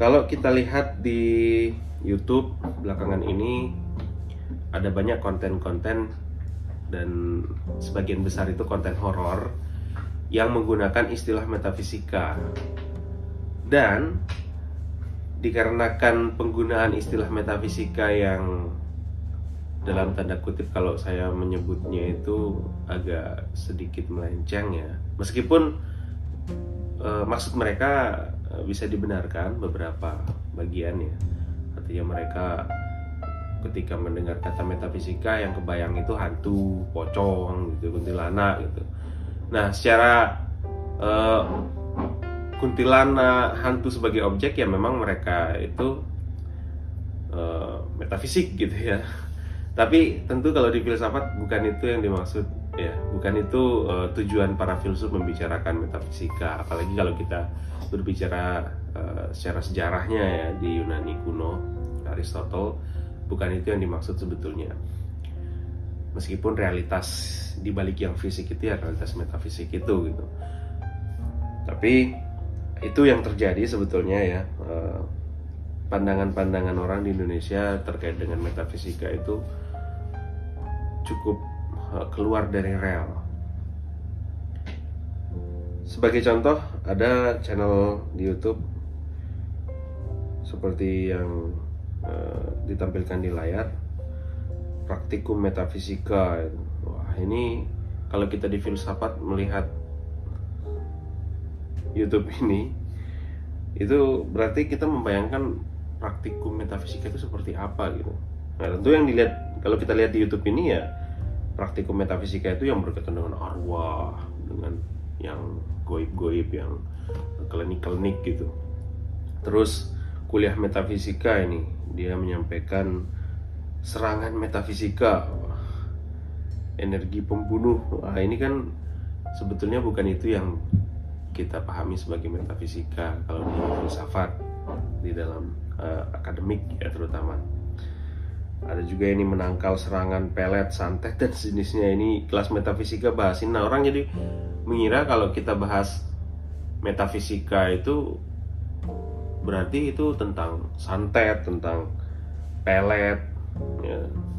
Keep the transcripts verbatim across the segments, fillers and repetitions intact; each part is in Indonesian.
Kalau kita lihat di YouTube belakangan ini ada banyak konten-konten dan sebagian besar itu konten horor yang menggunakan istilah metafisika. Dan dikarenakan penggunaan istilah metafisika yang dalam tanda kutip kalau saya menyebutnya itu agak sedikit melenceng ya, meskipun e, maksud mereka bisa dibenarkan beberapa bagiannya. Artinya mereka ketika mendengar kata metafisika yang kebayang itu hantu, pocong gitu, kuntilanak gitu. Nah, secara uh, kuntilanak, hantu sebagai objek ya memang mereka itu uh, metafisik gitu ya. Tapi tentu kalau di filsafat bukan itu yang dimaksud ya, bukan itu uh, tujuan para filsuf membicarakan metafisika. Apalagi kalau kita berbicara uh, secara sejarahnya ya di Yunani kuno, Aristotle, bukan itu yang dimaksud sebetulnya. Meskipun realitas di balik yang fisik itu ya realitas metafisik itu gitu. Tapi itu yang terjadi sebetulnya ya. Uh, pandangan-pandangan orang di Indonesia terkait dengan metafisika itu cukup uh, keluar dari rel. Sebagai contoh, ada channel di YouTube seperti yang uh, ditampilkan di layar, Praktikum Metafisika. Wah, ini kalau kita di filsafat melihat YouTube ini, itu berarti kita membayangkan praktikum metafisika itu seperti apa gitu. Nah, tentu yang dilihat kalau kita lihat di YouTube ini ya, praktikum metafisika itu yang berkaitan dengan arwah, dengan yang goib-goib, yang klinik-klinik gitu. Terus kuliah metafisika ini dia menyampaikan serangan metafisika, energi pembunuh. Wah, ini kan sebetulnya bukan itu yang kita pahami sebagai metafisika kalau di filsafat, di dalam uh, akademik ya terutama. Ada juga ini menangkal serangan pelet, santet dan sejenisnya. Ini kelas metafisika bahasin. Nah, orang jadi mengira kalau kita bahas metafisika itu berarti itu tentang santet, tentang pelet ya.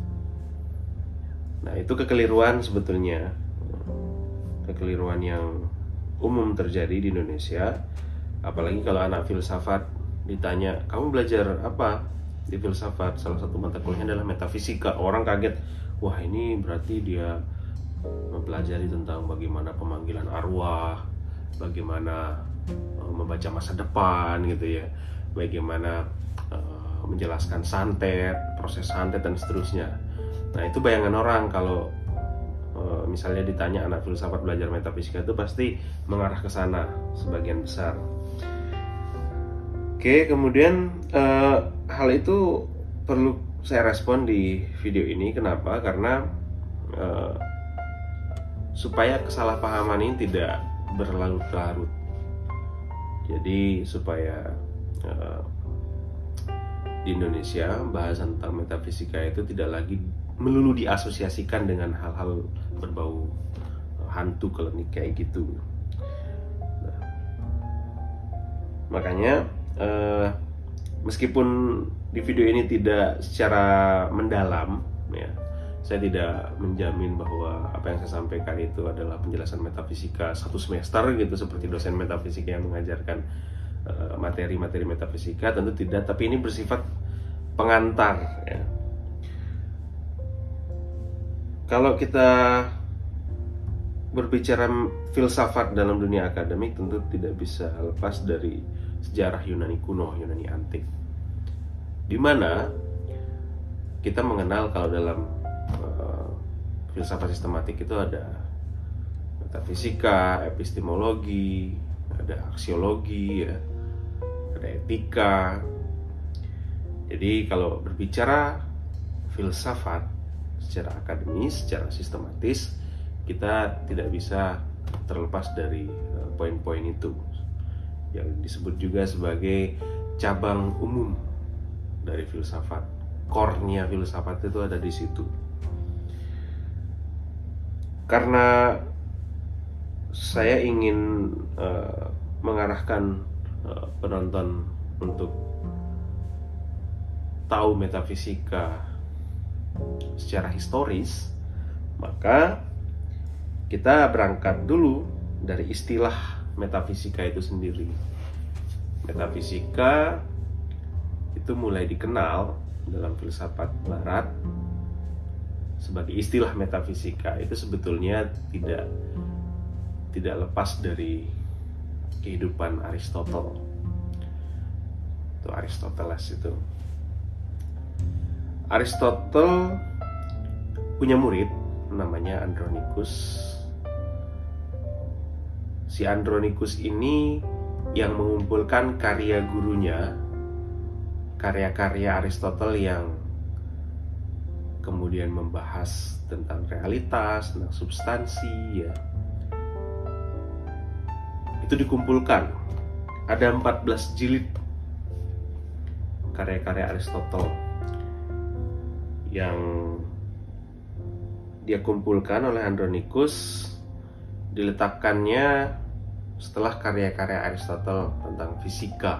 Nah, itu kekeliruan sebetulnya, kekeliruan yang umum terjadi di Indonesia. Apalagi kalau anak filsafat ditanya, kamu belajar apa di filsafat? Salah satu mata kuliahnya adalah metafisika. Orang kaget, wah ini berarti dia mempelajari tentang bagaimana pemanggilan arwah, bagaimana uh, membaca masa depan gitu ya, bagaimana uh, menjelaskan santet, proses santet dan seterusnya. Nah, itu bayangan orang kalau uh, misalnya ditanya anak filsafat belajar metafisika, itu pasti mengarah ke sana sebagian besar. Oke, kemudian uh, hal itu perlu saya respon di video ini. Kenapa? Karena uh, supaya kesalahpahaman ini tidak berlarut-larut. Jadi supaya uh, di Indonesia bahasan tentang metafisika itu tidak lagi melulu diasosiasikan dengan hal-hal berbau hantu, klinik kayak gitu. Nah, makanya uh, meskipun di video ini tidak secara mendalam ya, saya tidak menjamin bahwa apa yang saya sampaikan itu adalah penjelasan metafisika satu semester gitu seperti dosen metafisika yang mengajarkan uh, materi-materi metafisika, tentu tidak. Tapi ini bersifat pengantar ya. Kalau kita berbicara filsafat dalam dunia akademik, tentu tidak bisa lepas dari sejarah Yunani kuno, Yunani antik, di mana kita mengenal kalau dalam uh, filsafat sistematik itu ada metafisika, epistemologi, ada aksiologi, ya, ada etika. Jadi kalau berbicara filsafat secara akademis, secara sistematis, kita tidak bisa terlepas dari uh, poin-poin itu yang disebut juga sebagai cabang umum dari filsafat. Core-nya filsafat itu ada di situ. Karena saya ingin uh, mengarahkan uh, penonton untuk tahu metafisika secara historis, maka kita berangkat dulu dari istilah metafisika itu sendiri. Metafisika itu mulai dikenal dalam filsafat barat sebagai istilah metafisika. Itu sebetulnya tidak tidak lepas dari kehidupan Aristotle. Itu Aristoteles itu. Aristotle punya murid namanya Andronicus. Si Andronicus ini yang mengumpulkan karya gurunya, karya-karya Aristotle yang kemudian membahas tentang realitas, tentang substansi, ya. Itu dikumpulkan. Ada empat belas jilid karya-karya Aristotle yang dia kumpulkan oleh Andronicus, diletakkannya setelah karya-karya Aristotle tentang fisika.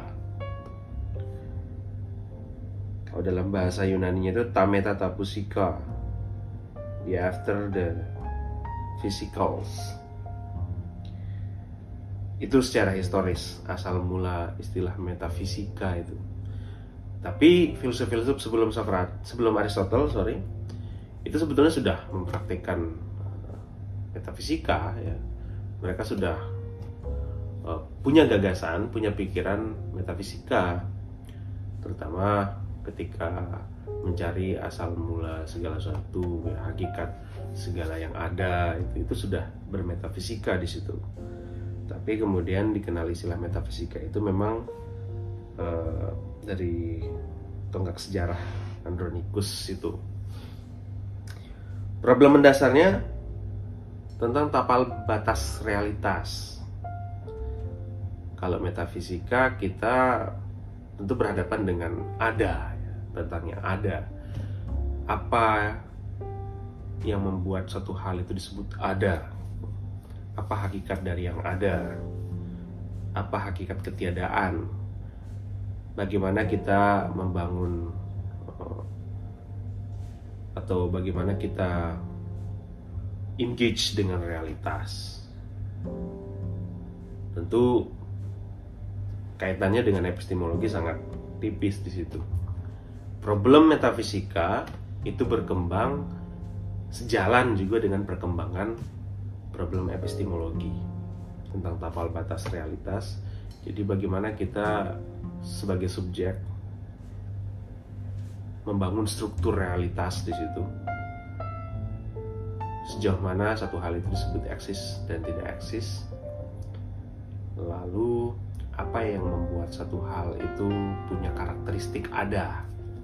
Kalau dalam bahasa Yunani itu ta metapusika, the after the physicals. Itu secara historis asal mula istilah metafisika itu. Tapi filsuf-filsuf sebelum Sokrat, sebelum Aristotle, sorry, itu sebetulnya sudah mempraktikkan metafisika, ya. Mereka sudah uh, punya gagasan, punya pikiran metafisika, terutama ketika mencari asal mula segala sesuatu, ya, hakikat segala yang ada, itu itu sudah bermetafisika di situ. Tapi kemudian dikenal istilah metafisika itu memang uh, dari tonggak sejarah Andronicus itu. Problem mendasarnya tentang tapal batas realitas. Kalau metafisika kita tentu berhadapan dengan ada, ya, tentang yang ada. Apa yang membuat suatu hal itu disebut ada? Apa hakikat dari yang ada? Apa hakikat ketiadaan? Bagaimana kita membangun atau bagaimana kita engage dengan realitas? Tentu kaitannya dengan epistemologi sangat tipis di situ. Problem metafisika itu berkembang sejalan juga dengan perkembangan problem epistemologi tentang tapal batas realitas. Jadi bagaimana kita sebagai subjek membangun struktur realitas di situ. Sejauh mana satu hal itu disebut eksis dan tidak eksis. Lalu apa yang membuat satu hal itu punya karakteristik ada?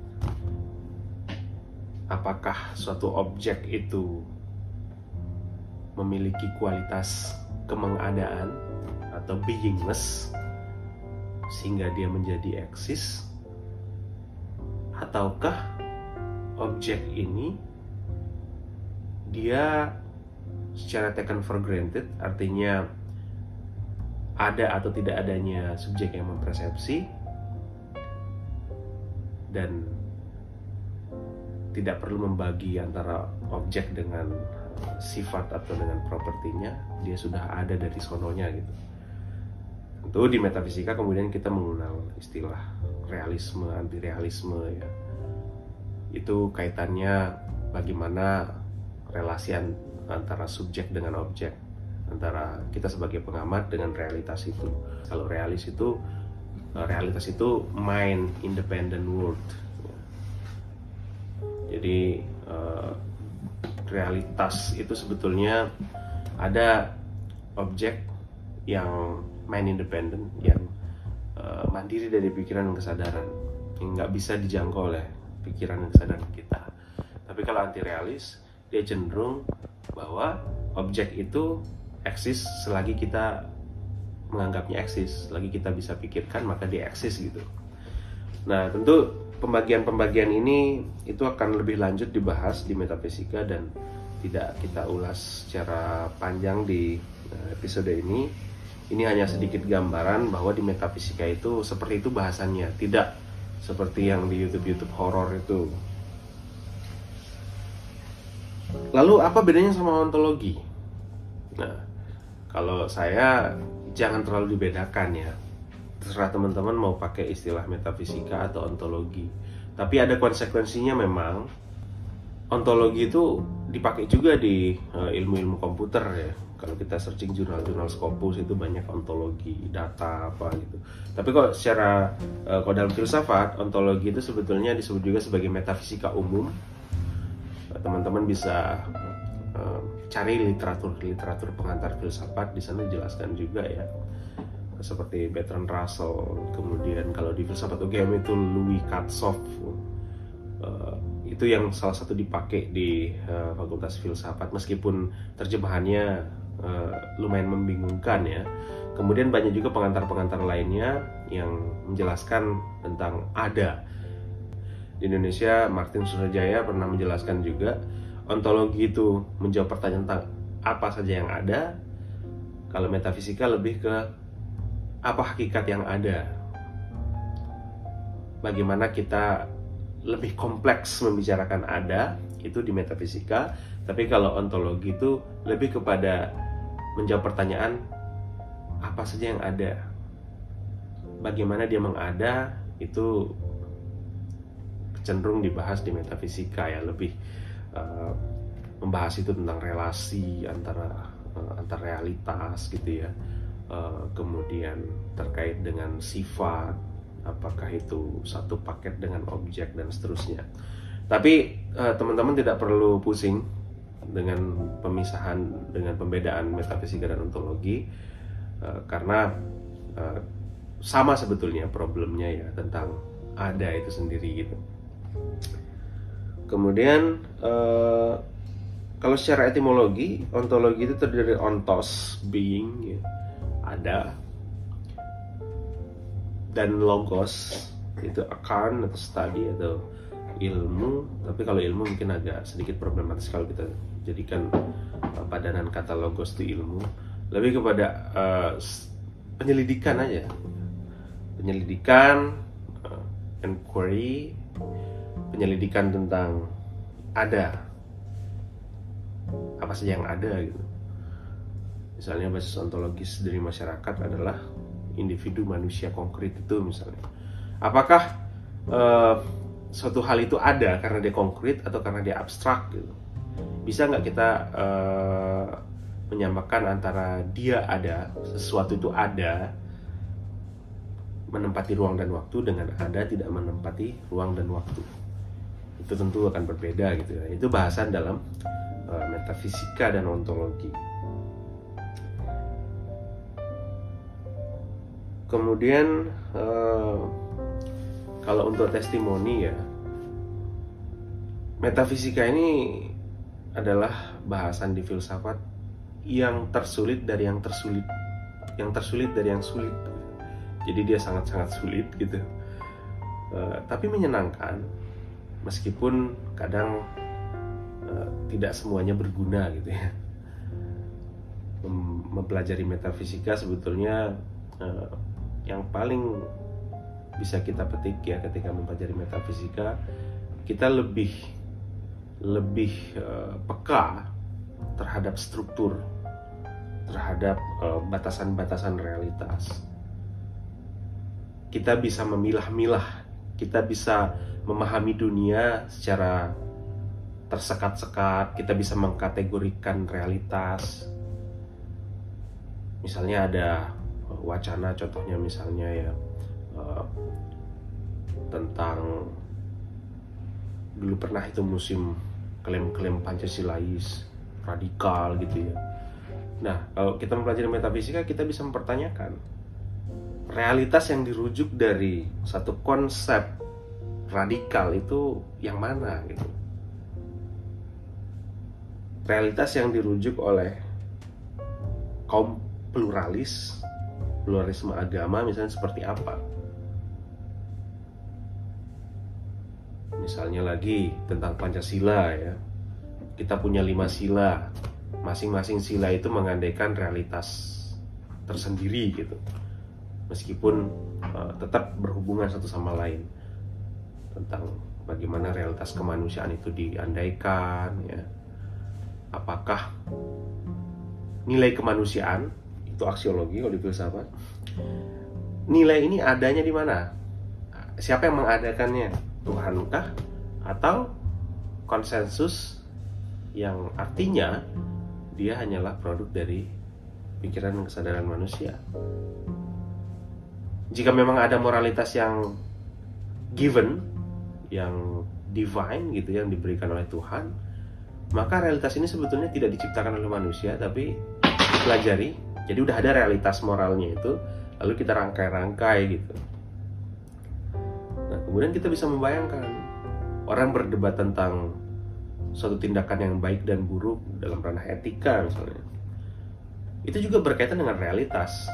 Apakah suatu objek itu memiliki kualitas kemengadaan atau beingness sehingga dia menjadi eksis, ataukah objek ini dia secara taken for granted, artinya ada atau tidak adanya subjek yang mempersepsi dan tidak perlu membagi antara objek dengan sifat atau dengan propertinya, dia sudah ada dari sononya gitu. Tentu di metafisika kemudian kita mengenal istilah realisme, anti-realisme, ya. Itu kaitannya bagaimana relasi antara subjek dengan objek, antara kita sebagai pengamat dengan realitas itu. Kalau realis itu realitas itu mind independent world. Jadi uh, realitas itu sebetulnya ada objek yang mind independent, yang uh, mandiri dari pikiran dan kesadaran, yang nggak bisa dijangkau oleh pikiran dan kesadaran kita. Tapi kalau anti realis, dia cenderung bahwa objek itu eksis selagi kita menganggapnya eksis, selagi kita bisa pikirkan maka dia eksis gitu. Nah, tentu pembagian-pembagian ini itu akan lebih lanjut dibahas di metafisika dan tidak kita ulas secara panjang di episode ini. ini hanya sedikit gambaran bahwa di metafisika itu seperti itu bahasannya, tidak seperti yang di YouTube-YouTube horor itu. Lalu apa bedanya sama ontologi? Nah, kalau saya jangan terlalu dibedakan ya. Terserah teman-teman mau pakai istilah metafisika atau ontologi. Tapi ada konsekuensinya memang. Ontologi itu dipakai juga di uh, ilmu-ilmu komputer ya. Kalau kita searching jurnal-jurnal Scopus itu banyak ontologi, data apa gitu. Tapi kok secara uh, kalau dalam filsafat, ontologi itu sebetulnya disebut juga sebagai metafisika umum. Teman-teman bisa uh, cari literatur-literatur pengantar filsafat, di sana dijelaskan juga ya. Seperti Bertrand Russell, kemudian kalau di filsafat U G M itu Louis Katsoff. Uh, itu yang salah satu dipakai di uh, Fakultas Filsafat, meskipun terjemahannya uh, lumayan membingungkan ya. Kemudian banyak juga pengantar-pengantar lainnya yang menjelaskan tentang ada. Di Indonesia, Martin Sudrajaya pernah menjelaskan juga ontologi itu menjawab pertanyaan tentang apa saja yang ada. Kalau metafisika lebih ke apa hakikat yang ada. Bagaimana kita lebih kompleks membicarakan ada, itu di metafisika. Tapi kalau ontologi itu lebih kepada menjawab pertanyaan apa saja yang ada, bagaimana dia mengada, itu cenderung dibahas di metafisika ya. Lebih uh, membahas itu tentang relasi antara uh, antar realitas gitu ya. Uh, kemudian terkait dengan sifat, apakah itu satu paket dengan objek dan seterusnya. Tapi uh, teman-teman tidak perlu pusing dengan pemisahan, dengan pembedaan metafisika dan ontologi, uh, karena uh, sama sebetulnya problemnya ya, tentang ada itu sendiri gitu. Kemudian uh, kalau secara etimologi, ontologi itu terdiri dari ontos, being ya, ada, dan logos itu akan atau study atau ilmu. Tapi kalau ilmu mungkin agak sedikit problematis kalau kita jadikan uh, padanan kata logos itu ilmu. Lebih kepada uh, penyelidikan aja, penyelidikan, uh, inquiry, penyelidikan tentang ada, apa saja yang ada gitu. Misalnya basis ontologis dari masyarakat adalah individu manusia konkret itu misalnya. Apakah uh, suatu hal itu ada karena dia konkret atau karena dia abstrak gitu? Bisa nggak kita uh, menyamakan antara dia ada, sesuatu itu ada, menempati ruang dan waktu, dengan ada tidak menempati ruang dan waktu? Itu tentu akan berbeda gitu ya. Itu bahasan dalam uh, metafisika dan ontologi. Kemudian uh, kalau untuk testimoni ya, metafisika ini adalah bahasan di filsafat yang tersulit dari yang tersulit, yang tersulit dari yang sulit. Jadi dia sangat-sangat sulit gitu, uh, tapi menyenangkan, meskipun kadang uh, tidak semuanya berguna gitu ya. Mem- mempelajari metafisika sebetulnya uh, yang paling bisa kita petik ya ketika mempelajari metafisika, kita lebih lebih uh, peka terhadap struktur, terhadap uh, batasan-batasan realitas. Kita bisa memilah-milah, kita bisa memahami dunia secara tersekat-sekat, kita bisa mengkategorikan realitas. Misalnya ada wacana, contohnya misalnya ya uh, tentang dulu pernah itu musim klaim-klaim Pancasilais radikal gitu ya. Nah, kalau kita mempelajari metafisika, kita bisa mempertanyakan realitas yang dirujuk dari satu konsep radikal itu yang mana gitu. Realitas yang dirujuk oleh kaum pluralis, pluralisme agama misalnya seperti apa? Misalnya lagi tentang Pancasila ya, kita punya lima sila, masing-masing sila itu mengandaikan realitas tersendiri gitu, meskipun uh, tetap berhubungan satu sama lain, tentang bagaimana realitas kemanusiaan itu diandaikan ya. Apakah nilai kemanusiaan itu aksiologi kalau di filsafat, nilai ini adanya di mana? Siapa yang mengadakannya? Tuhankah? Atau konsensus yang artinya dia hanyalah produk dari pikiran dan kesadaran manusia? Jika memang ada moralitas yang given, yang divine gitu, yang diberikan oleh Tuhan, maka realitas ini sebetulnya tidak diciptakan oleh manusia, tapi dipelajari. Jadi udah ada realitas moralnya itu, lalu kita rangkai-rangkai gitu. Nah, kemudian kita bisa membayangkan orang berdebat tentang suatu tindakan yang baik dan buruk dalam ranah etika misalnya. Itu juga berkaitan dengan realitas.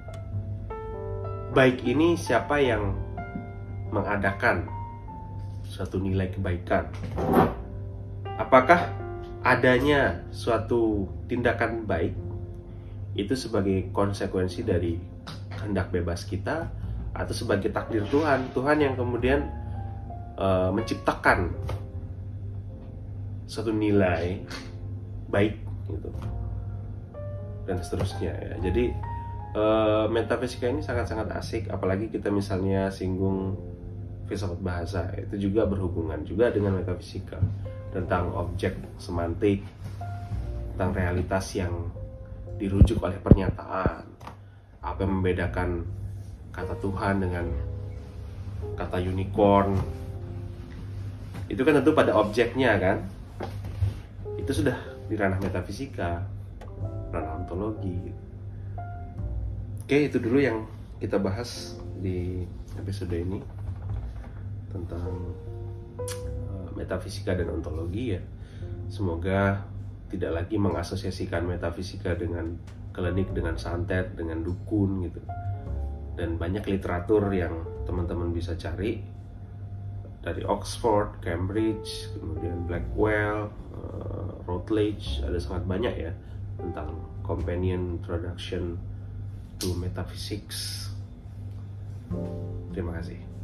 Baik ini siapa yang mengadakan suatu nilai kebaikan? Apakah adanya suatu tindakan baik itu sebagai konsekuensi dari kehendak bebas kita, atau sebagai takdir Tuhan, Tuhan yang kemudian uh, menciptakan suatu nilai baik gitu, dan seterusnya ya. Jadi uh, metafisika ini sangat-sangat asik, apalagi kita misalnya singgung filsafat bahasa, itu juga berhubungan juga dengan metafisika, tentang objek semantik, tentang realitas yang dirujuk oleh pernyataan. Apa yang membedakan kata Tuhan dengan kata unicorn? Itu kan tentu pada objeknya kan. Itu sudah di ranah metafisika, ranah ontologi. Oke, itu dulu yang kita bahas di episode ini tentang uh, metafisika dan ontologi ya. Semoga tidak lagi mengasosiasikan metafisika dengan klinik, dengan santet, dengan dukun gitu. Dan banyak literatur yang teman-teman bisa cari dari Oxford, Cambridge, kemudian Blackwell, uh, Routledge, ada sangat banyak ya tentang companion introduction to metaphysics. Terima kasih.